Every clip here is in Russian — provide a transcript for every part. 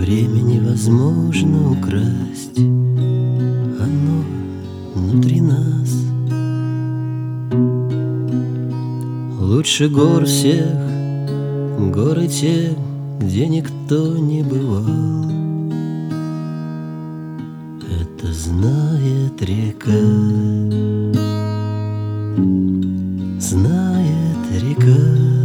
Время невозможно украсть, оно внутри нас. Лучше гор всех горы те, где никто не бывал. Это знает река, знает река.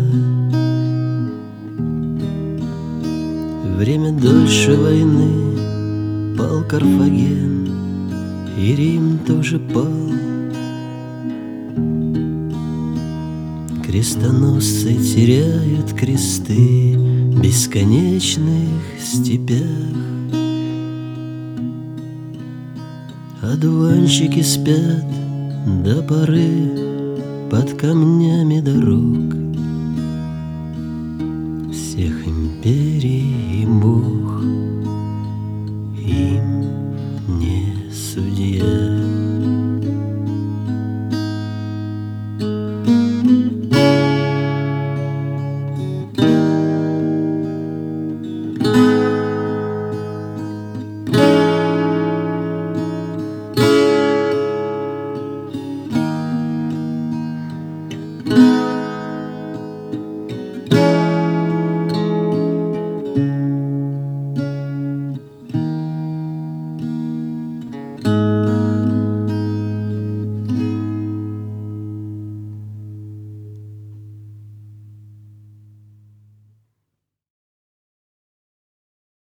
Время дольше войны пал Карфаген, и Рим тоже пал. Крестоносцы теряют кресты в бесконечных степях. Одуванчики спят до поры под камнями дорог.